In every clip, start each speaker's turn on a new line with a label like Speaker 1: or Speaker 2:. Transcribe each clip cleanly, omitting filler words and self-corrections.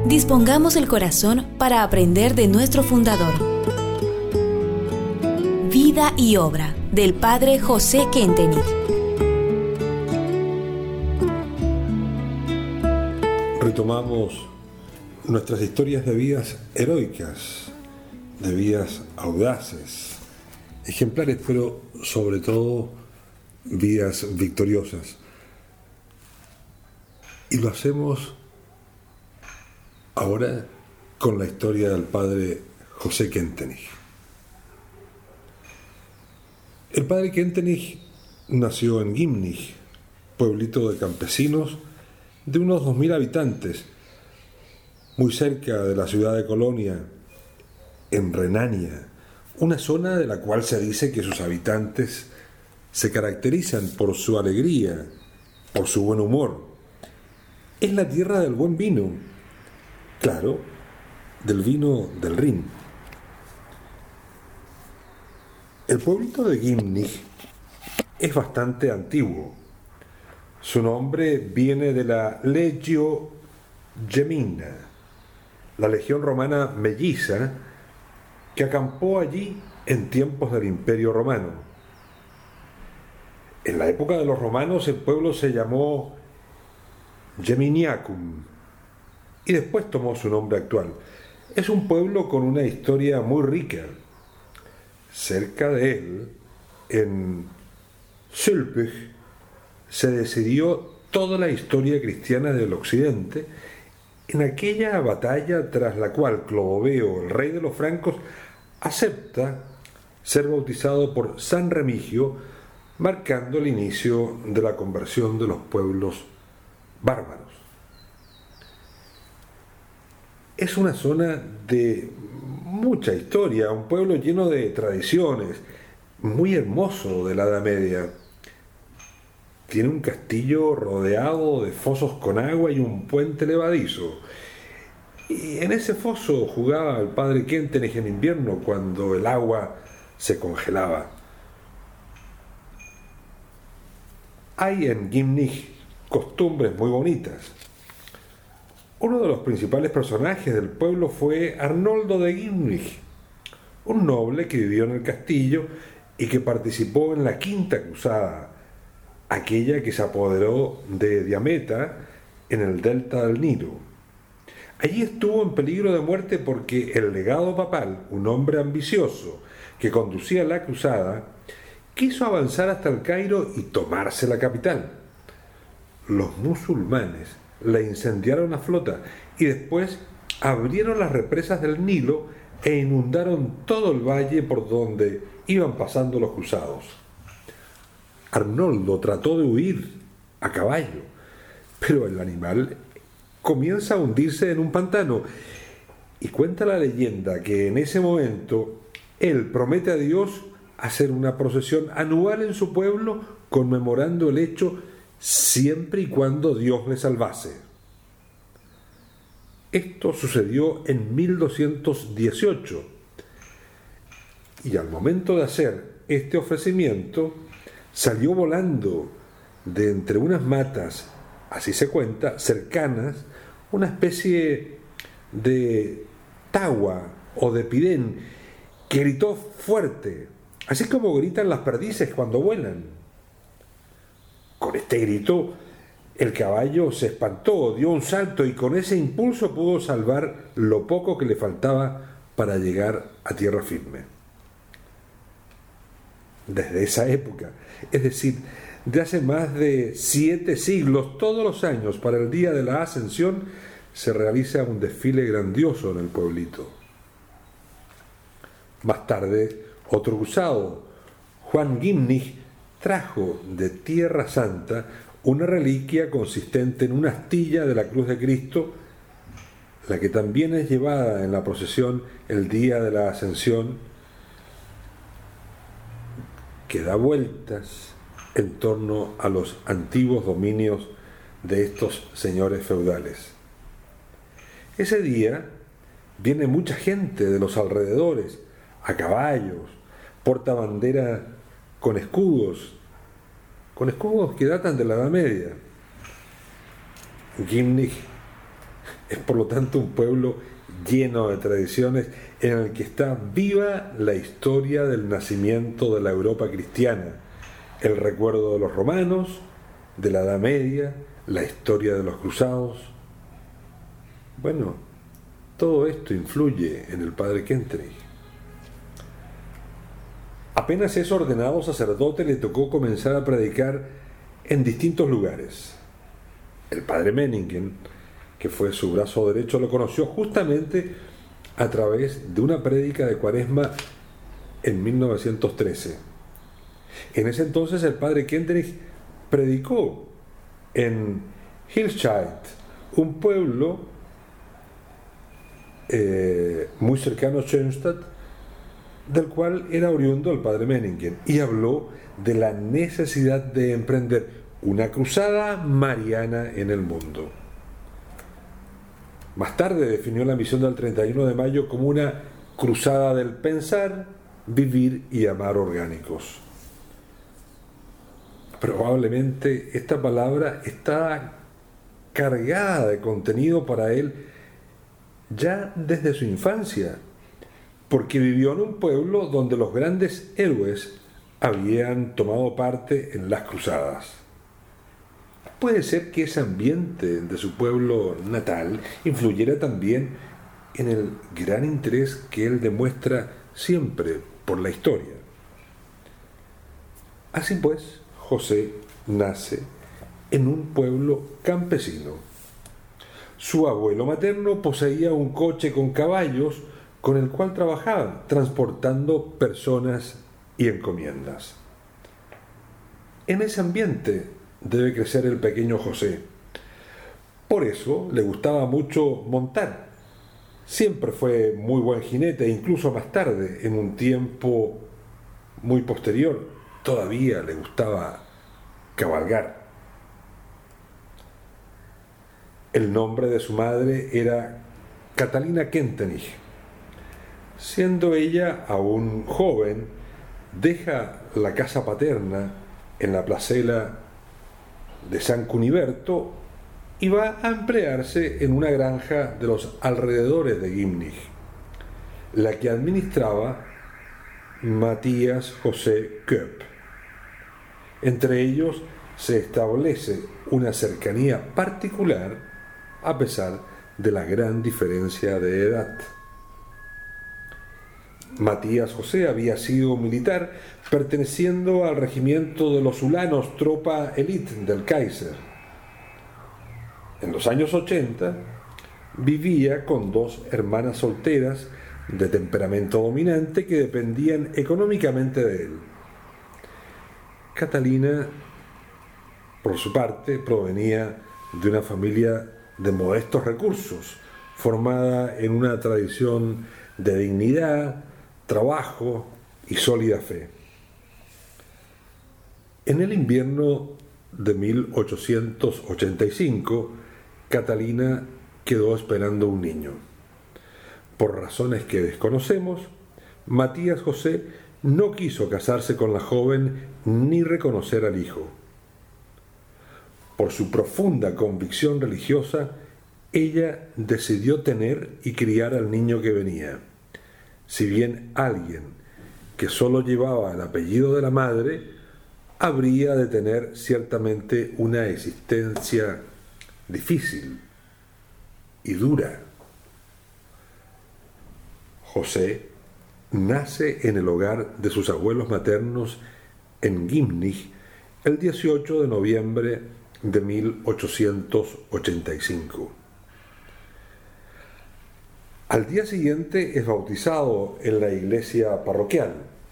Speaker 1: Dispongamos el corazón para aprender de nuestro fundador. Vida y obra del Padre José Kentenich.
Speaker 2: Retomamos nuestras historias de vidas heroicas, de vidas audaces, ejemplares, pero sobre todo vidas victoriosas. Y lo hacemos ahora con la historia del Padre José Kentenich. El Padre Kentenich nació en Gimnich, pueblito de campesinos de unos 2000 habitantes, muy cerca de la ciudad de Colonia, en Renania, una zona de la cual se dice que sus habitantes se caracterizan por su alegría, por su buen humor. Es la tierra del buen vino, claro, del vino del Rin. El pueblito de Gimnich es bastante antiguo. Su nombre viene de la Legio Gemina, la legión romana melliza que acampó allí en tiempos del Imperio Romano. En la época de los romanos el pueblo se llamó Geminiacum y después tomó su nombre actual. Es un pueblo con una historia muy rica. Cerca de él, en Sülpich, se decidió toda la historia cristiana del occidente en aquella batalla tras la cual Clodoveo, el rey de los francos, acepta ser bautizado por San Remigio, marcando el inicio de la conversión de los pueblos bárbaros. Es una zona de mucha historia, un pueblo lleno de tradiciones, muy hermoso de la Edad Media. Tiene un castillo rodeado de fosos con agua y un puente levadizo. Y en ese foso jugaba el Padre Kentenich en invierno cuando el agua se congelaba. Hay en Gimnich costumbres muy bonitas. Uno de los principales personajes del pueblo fue Arnoldo de Gimnich, un noble que vivió en el castillo y que participó en la Quinta Cruzada, aquella que se apoderó de Diameta en el delta del Nilo. Allí estuvo en peligro de muerte porque el legado papal, un hombre ambicioso que conducía la cruzada, quiso avanzar hasta el Cairo y tomarse la capital. Los musulmanes la incendiaron a flota y después abrieron las represas del Nilo e inundaron todo el valle por donde iban pasando los cruzados. Arnoldo trató de huir a caballo, pero el animal comienza a hundirse en un pantano y cuenta la leyenda que en ese momento él promete a Dios hacer una procesión anual en su pueblo conmemorando el hecho siempre y cuando Dios le salvase. Esto sucedió en 1218 y al momento de hacer este ofrecimiento salió volando de entre unas matas, así se cuenta, cercanas, una especie de tagua o de pidén que gritó fuerte, así como gritan las perdices cuando vuelan. Con este grito, el caballo se espantó, dio un salto y con ese impulso pudo salvar lo poco que le faltaba para llegar a tierra firme. Desde esa época, es decir, de hace más de 7 siglos, todos los años, para el día de la Ascensión, se realiza un desfile grandioso en el pueblito. Más tarde, otro cruzado, Juan Gimnich, trajo de Tierra Santa una reliquia consistente en una astilla de la cruz de Cristo, la que también es llevada en la procesión el día de la Ascensión, que da vueltas en torno a los antiguos dominios de estos señores feudales. Ese día viene mucha gente de los alrededores, a caballos, porta bandera con escudos que datan de la Edad Media. Gimnich Es por lo tanto un pueblo lleno de tradiciones en el que está viva la historia del nacimiento de la Europa cristiana, el recuerdo de los romanos, de la Edad Media, la historia de los cruzados. Bueno, todo esto influye en el padre Kentenich. Apenas es ordenado sacerdote, le tocó comenzar a predicar en distintos lugares. El padre Menningen, que fue su brazo derecho, lo conoció justamente a través de una prédica de Cuaresma en 1913. En ese entonces el padre Kentenich predicó en Hillshire, un pueblo muy cercano a Schoenstatt, del cual era oriundo el padre Menningen, y habló de la necesidad de emprender una cruzada mariana en el mundo. Más tarde definió la misión del 31 de mayo como una cruzada del pensar, vivir y amar orgánicos. Probablemente esta palabra está cargada de contenido para él ya desde su infancia, porque vivió en un pueblo donde los grandes héroes habían tomado parte en las cruzadas. Puede ser que ese ambiente de su pueblo natal influyera también en el gran interés que él demuestra siempre por la historia. Así pues, José nace en un pueblo campesino. Su abuelo materno poseía un coche con caballos con el cual trabajaba, transportando personas y encomiendas. En ese ambiente debe crecer el pequeño José. Por eso le gustaba mucho montar. Siempre fue muy buen jinete, e incluso más tarde, en un tiempo muy posterior, todavía le gustaba cabalgar. El nombre de su madre era Catalina Kentenich. Siendo ella aún joven, deja la casa paterna en la placela de San Cuniberto y va a emplearse en una granja de los alrededores de Gimnich, la que administraba Matías José Köpp. Entre ellos se establece una cercanía particular a pesar de la gran diferencia de edad. Matías José había sido militar perteneciendo al regimiento de los ulanos, tropa élite del Kaiser. En los años 80 vivía con dos hermanas solteras de temperamento dominante que dependían económicamente de él. Catalina, por su parte, provenía de una familia de modestos recursos, formada en una tradición de dignidad, trabajo y sólida fe. En el invierno de 1885, Catalina quedó esperando un niño. Por razones que desconocemos, Matías José no quiso casarse con la joven ni reconocer al hijo. Por su profunda convicción religiosa, ella decidió tener y criar al niño que venía. Si bien alguien que solo llevaba el apellido de la madre, habría de tener ciertamente una existencia difícil y dura. José nace en el hogar de sus abuelos maternos en Gimnich el 18 de noviembre de 1885. Al día siguiente es bautizado en la iglesia parroquial.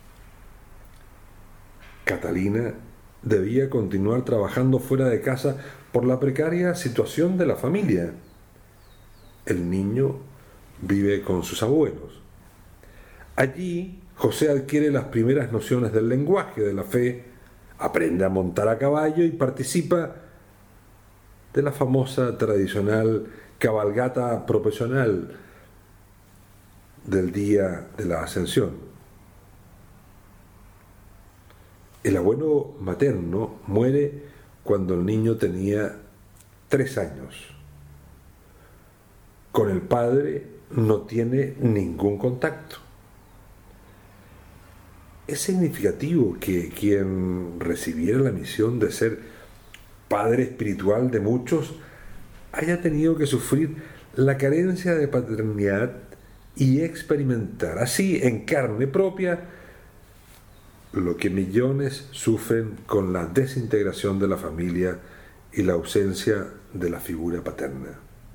Speaker 2: Catalina debía continuar trabajando fuera de casa por la precaria situación de la familia. El niño vive con sus abuelos. Allí, José adquiere las primeras nociones del lenguaje, de la fe, aprende a montar a caballo y participa de la famosa tradicional cabalgata profesional del día de la Ascensión. El abuelo materno muere cuando el niño tenía 3 años. con el Padre no tiene ningún contacto. Es significativo que quien recibiera la misión de ser padre espiritual de muchos haya tenido que sufrir la carencia de paternidad y experimentar así en carne propia lo que millones sufren con la desintegración de la familia y la ausencia de la figura paterna.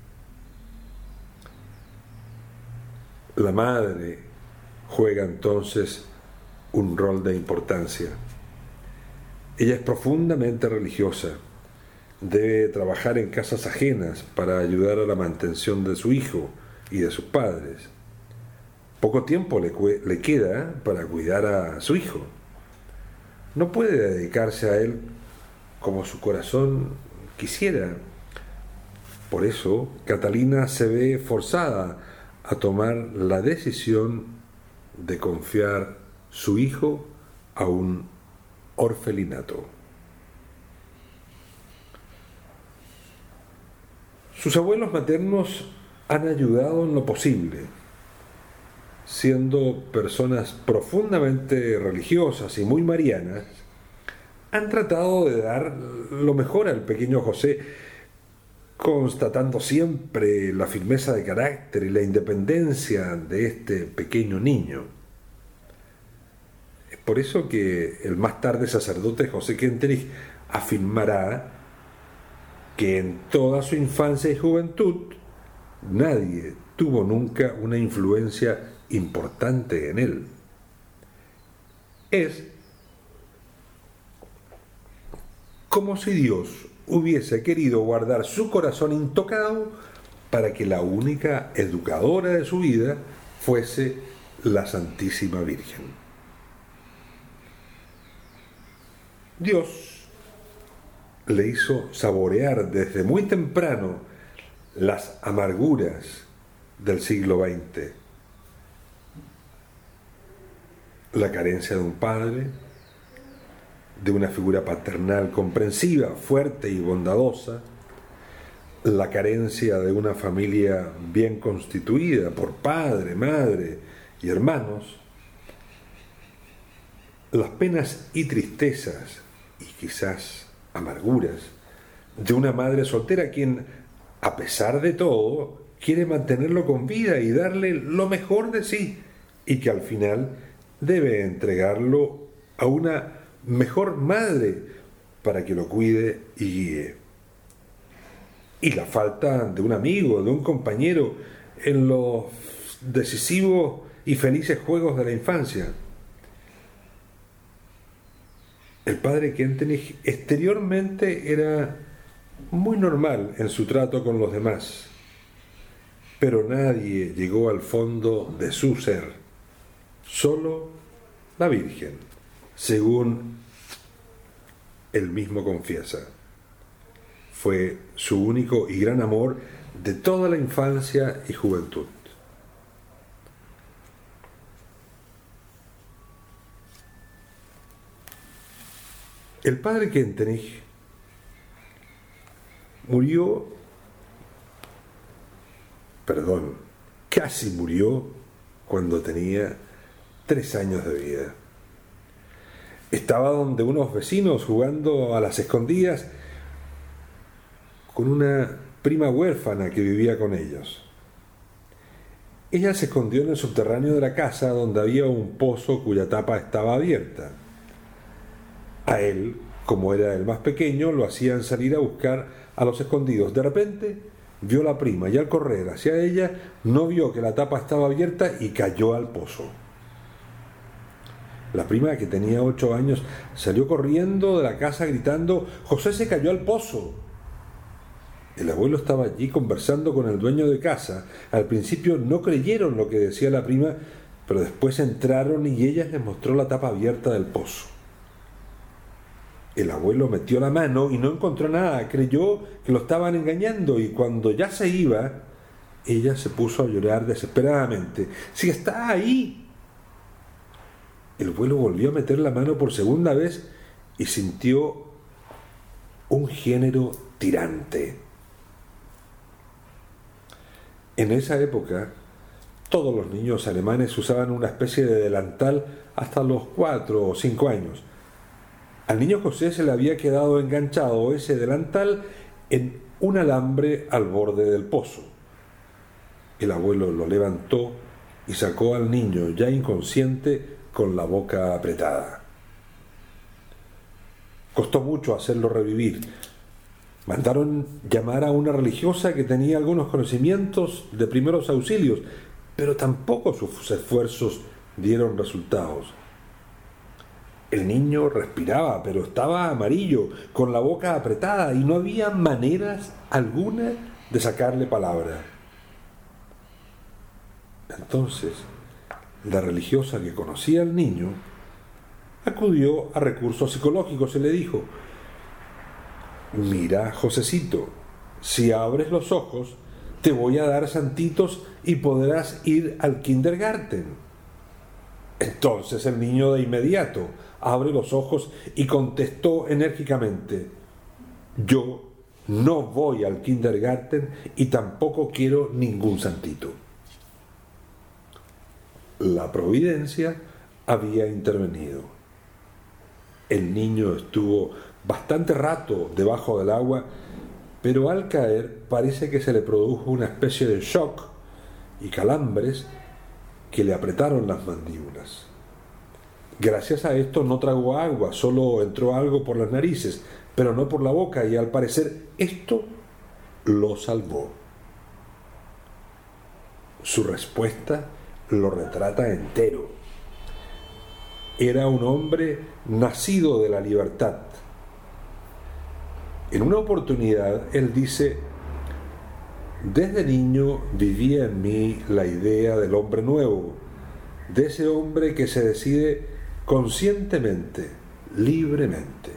Speaker 2: La madre juega entonces un rol de importancia. Ella es profundamente religiosa, debe trabajar en casas ajenas para ayudar a la mantención de su hijo y de sus padres. Poco tiempo le queda para cuidar a su hijo. No puede dedicarse a él como su corazón quisiera. Por eso, Catalina se ve forzada a tomar la decisión de confiar su hijo a un orfelinato. Sus abuelos maternos han ayudado en lo posible, siendo personas profundamente religiosas y muy marianas. Han tratado de dar lo mejor al pequeño José, constatando siempre la firmeza de carácter y la independencia de este pequeño niño. Es por eso que el más tarde sacerdote José Kentenich afirmará que en toda su infancia y juventud nadie tuvo nunca una influencia importante en él. Es como si Dios hubiese querido guardar su corazón intocado para que la única educadora de su vida fuese la Santísima Virgen. Dios le hizo saborear desde muy temprano las amarguras del siglo XX. La carencia de un padre, de una figura paternal comprensiva, fuerte y bondadosa, la carencia de una familia bien constituida por padre, madre y hermanos, las penas y tristezas y quizás amarguras de una madre soltera quien, a pesar de todo, quiere mantenerlo con vida y darle lo mejor de sí, y que al final debe entregarlo a una mejor madre para que lo cuide y guíe. Y la falta de un amigo, de un compañero en los decisivos y felices juegos de la infancia. El padre Kentenich exteriormente era muy normal en su trato con los demás, pero nadie llegó al fondo de su ser, solo la Virgen, según él mismo confiesa. Fue su único y gran amor de toda la infancia y juventud. El padre Kentenich casi murió cuando tenía 3 años de vida. Estaba donde unos vecinos jugando a las escondidas con una prima huérfana que vivía con ellos. Ella se escondió en el subterráneo de la casa donde había un pozo cuya tapa estaba abierta. A él, como era el más pequeño, lo hacían salir a buscar a los escondidos. De repente vio a la prima y al correr hacia ella no vio que la tapa estaba abierta y cayó al pozo. La prima, que tenía 8 años, salió corriendo de la casa gritando: «¡José se cayó al pozo!». El abuelo estaba allí conversando con el dueño de casa. Al principio no creyeron lo que decía la prima, pero después entraron y ella les mostró la tapa abierta del pozo. El abuelo metió la mano y no encontró nada, creyó que lo estaban engañando, y cuando ya se iba, ella se puso a llorar desesperadamente. «¡Si está ahí!». El abuelo volvió a meter la mano por segunda vez y sintió un género tirante. En esa época, todos los niños alemanes usaban una especie de delantal hasta los 4 o 5 años. Al niño José se le había quedado enganchado ese delantal en un alambre al borde del pozo. El abuelo lo levantó y sacó al niño ya inconsciente con la boca apretada. Costó mucho hacerlo revivir. Mandaron llamar a una religiosa que tenía algunos conocimientos de primeros auxilios, pero tampoco sus esfuerzos dieron resultados. El niño respiraba, pero estaba amarillo, con la boca apretada, y no había maneras alguna de sacarle palabra. Entonces, la religiosa que conocía al niño acudió a recursos psicológicos y le dijo: mira, Josecito, si abres los ojos, te voy a dar santitos y podrás ir al kindergarten. Entonces el niño de inmediato abre los ojos y contestó enérgicamente: yo no voy al kindergarten y tampoco quiero ningún santito. La providencia había intervenido. El niño estuvo bastante rato debajo del agua, pero al caer parece que se le produjo una especie de shock y calambres que le apretaron las mandíbulas. Gracias a esto no tragó agua, solo entró algo por las narices, pero no por la boca, y al parecer esto lo salvó. Su respuesta lo retrata entero. Era un hombre nacido de la libertad. En una oportunidad él dice: desde niño vivía en mí la idea del hombre nuevo, de ese hombre que se decide conscientemente, libremente.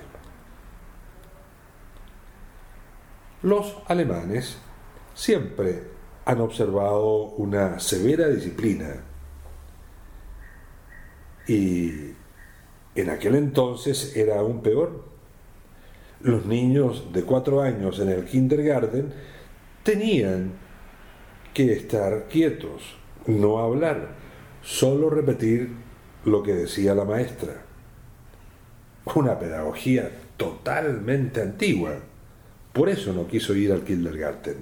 Speaker 2: Los alemanes siempre han observado una severa disciplina, y en aquel entonces era aún peor. Los niños de 4 años en el kindergarten tenían que estar quietos, no hablar, solo repetir lo que decía la maestra. Una pedagogía totalmente antigua. Por eso no quiso ir al kindergarten.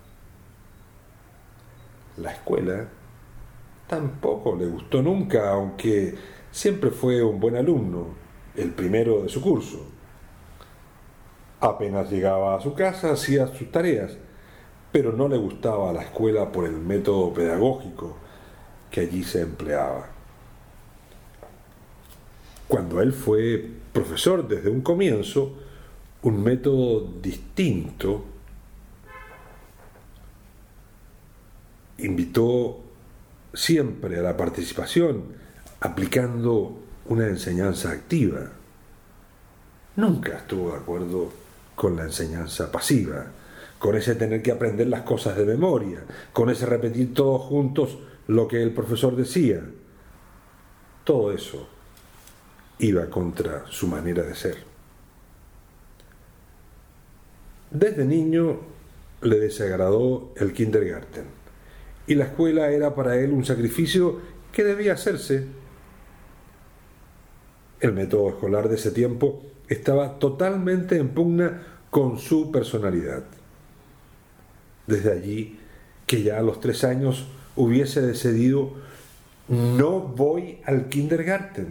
Speaker 2: La escuela tampoco le gustó nunca, aunque siempre fue un buen alumno, el primero de su curso. Apenas llegaba a su casa hacía sus tareas, pero no le gustaba la escuela por el método pedagógico que allí se empleaba. Cuando él fue profesor desde un comienzo, un método distinto invitó siempre a la participación, aplicando una enseñanza activa. Nunca estuvo de acuerdo con la enseñanza pasiva, con ese tener que aprender las cosas de memoria, con ese repetir todos juntos lo que el profesor decía. Todo eso iba contra su manera de ser. Desde niño le desagradó el kindergarten, y la escuela era para él un sacrificio que debía hacerse. El método escolar de ese tiempo estaba totalmente en pugna con su personalidad. Desde allí que ya a los 3 años hubiese decidido: no voy al kindergarten.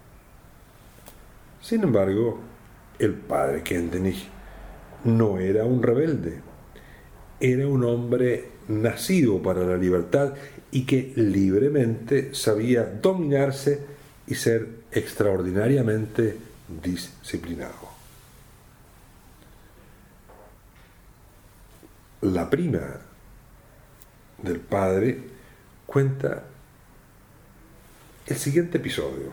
Speaker 2: Sin embargo, el padre Kentenich no era un rebelde, era un hombre nacido para la libertad y que libremente sabía dominarse y ser extraordinariamente disciplinado. La prima del padre cuenta el siguiente episodio.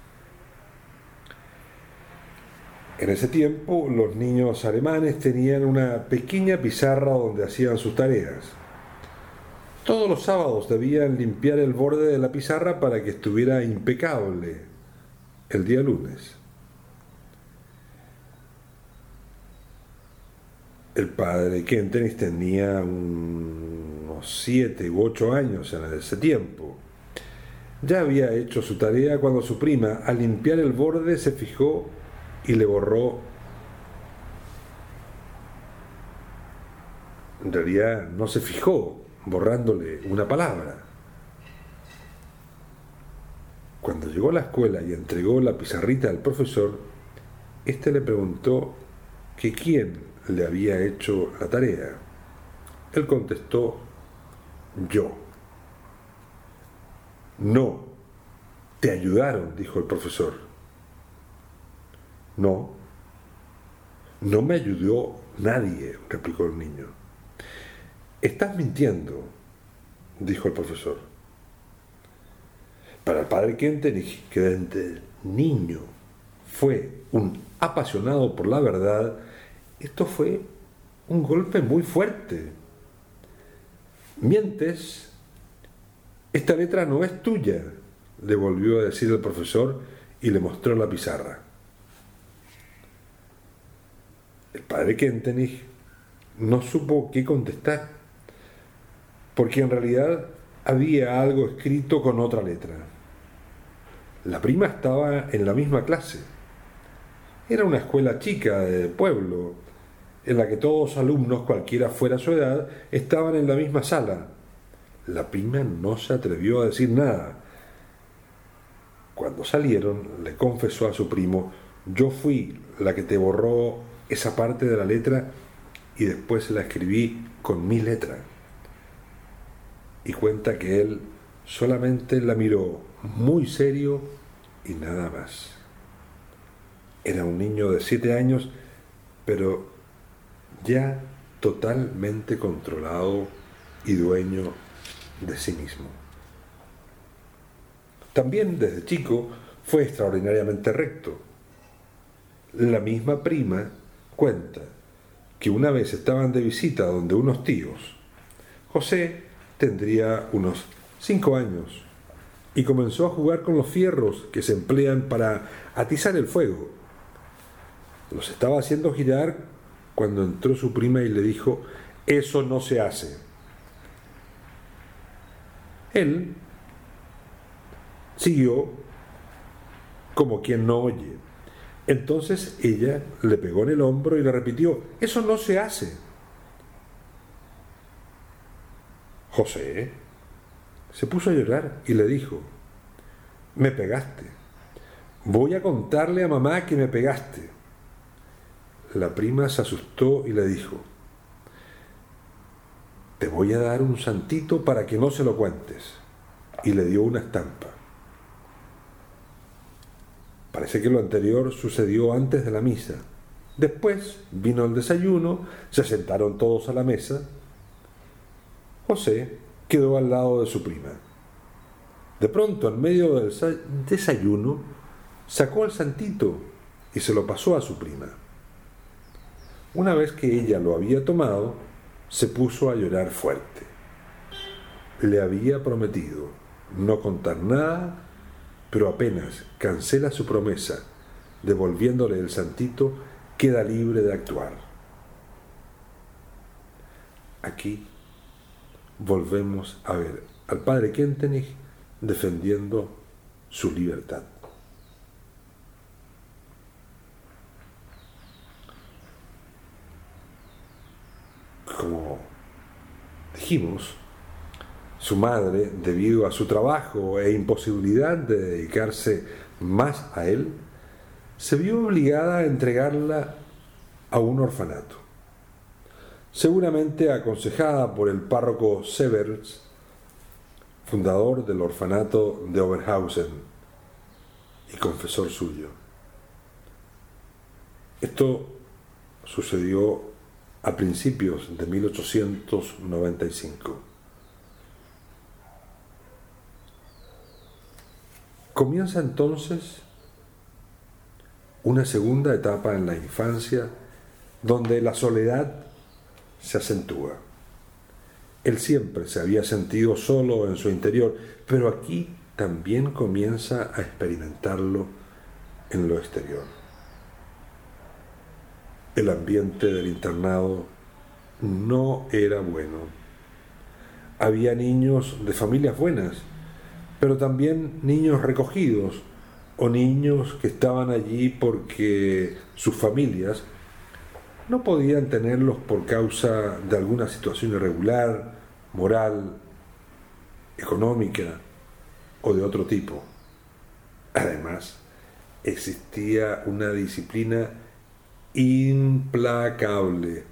Speaker 2: En ese tiempo, los niños alemanes tenían una pequeña pizarra donde hacían sus tareas. Todos los sábados debían limpiar el borde de la pizarra para que estuviera impecable el día lunes. El padre Kentenich tenía unos unos 7 u 8 años en ese tiempo. Ya había hecho su tarea cuando su prima, al limpiar el borde, se fijó y le borró. En realidad no se fijó, borrándole una palabra. Cuando llegó a la escuela y entregó la pizarrita al profesor, éste le preguntó que quién le había hecho la tarea. Él contestó: yo. No, te ayudaron, dijo el profesor. No, no me ayudó nadie, replicó el niño. Estás mintiendo, dijo el profesor. Para el padre Kentenich, que desde niño fue un apasionado por la verdad, esto fue un golpe muy fuerte. Mientes. Esta letra no es tuya, le volvió a decir el profesor y le mostró la pizarra. El padre Kentenich no supo qué contestar, porque en realidad había algo escrito con otra letra. La prima estaba en la misma clase. Era una escuela chica de pueblo, en la que todos los alumnos, cualquiera fuera su edad, estaban en la misma sala. La prima no se atrevió a decir nada. Cuando salieron, le confesó a su primo: yo fui la que te borró esa parte de la letra y después la escribí con mi letra. Y cuenta que él solamente la miró muy serio y nada más. Era un niño de 7 años, pero ya totalmente controlado y dueño de sí mismo. También desde chico fue extraordinariamente recto. La misma prima cuenta que una vez estaban de visita donde unos tíos. José tendría unos 5 años y comenzó a jugar con los fierros que se emplean para atizar el fuego. Los estaba haciendo girar cuando entró su prima y le dijo: eso no se hace. Él siguió como quien no oye. Entonces ella le pegó en el hombro y le repitió: eso no se hace. José se puso a llorar y le dijo: me pegaste. Voy a contarle a mamá que me pegaste. La prima se asustó y le dijo: te voy a dar un santito para que no se lo cuentes. Y le dio una estampa. Parece que lo anterior sucedió antes de la misa. Después vino el desayuno, se sentaron todos a la mesa. José quedó al lado de su prima. De pronto, en medio del desayuno, sacó el santito y se lo pasó a su prima. Una vez que ella lo había tomado, se puso a llorar fuerte. Le había prometido no contar nada, pero apenas cancela su promesa, devolviéndole el santito, queda libre de actuar. Aquí volvemos a ver al padre Kentenich defendiendo su libertad. Como dijimos, su madre, debido a su trabajo e imposibilidad de dedicarse más a él, se vio obligada a entregarla a un orfanato. Seguramente aconsejada por el párroco Severs, fundador del orfanato de Oberhausen y confesor suyo. Esto sucedió a principios de 1895. Comienza entonces una segunda etapa en la infancia donde la soledad se acentúa. Él siempre se había sentido solo en su interior, pero aquí también comienza a experimentarlo en lo exterior. El ambiente del internado no era bueno. Había niños de familias buenas, pero también niños recogidos o niños que estaban allí porque sus familias no podían tenerlos por causa de alguna situación irregular, moral, económica o de otro tipo. Además, existía una disciplina implacable.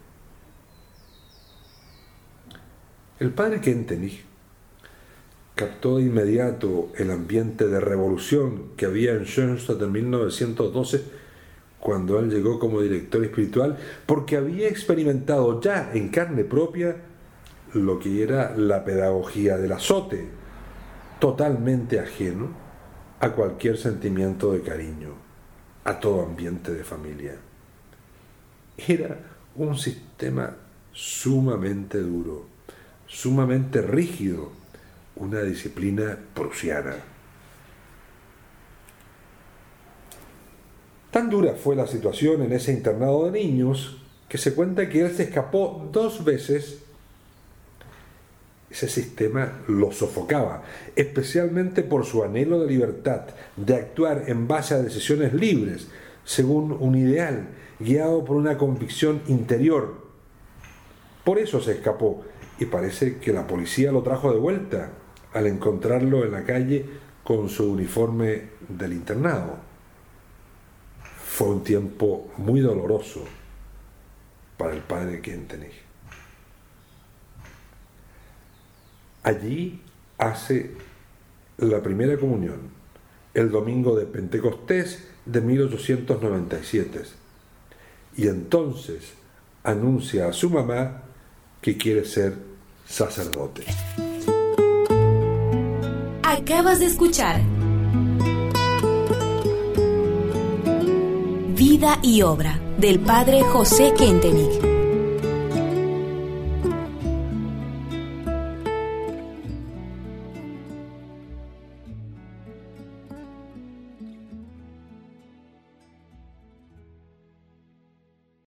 Speaker 2: El padre Kentenich captó de inmediato el ambiente de revolución que había en Schoenstatt en 1912 cuando él llegó como director espiritual, porque había experimentado ya en carne propia lo que era la pedagogía del azote, totalmente ajeno a cualquier sentimiento de cariño, a todo ambiente de familia. Era un sistema sumamente duro, sumamente rígido, una disciplina prusiana. Tan dura fue la situación en ese internado de niños que se cuenta que él se escapó 2 veces. Ese sistema lo sofocaba, especialmente por su anhelo de libertad, de actuar en base a decisiones libres, según un ideal, guiado por una convicción interior. Por eso se escapó, y parece que la policía lo trajo de vuelta al encontrarlo en la calle con su uniforme del internado. Fue un tiempo muy doloroso para el padre Kentenich. Allí hace la primera comunión, el domingo de Pentecostés de 1897, y entonces anuncia a su mamá que quiere ser sacerdote.
Speaker 1: Acabas de escuchar Vida y obra del padre José Kentenich.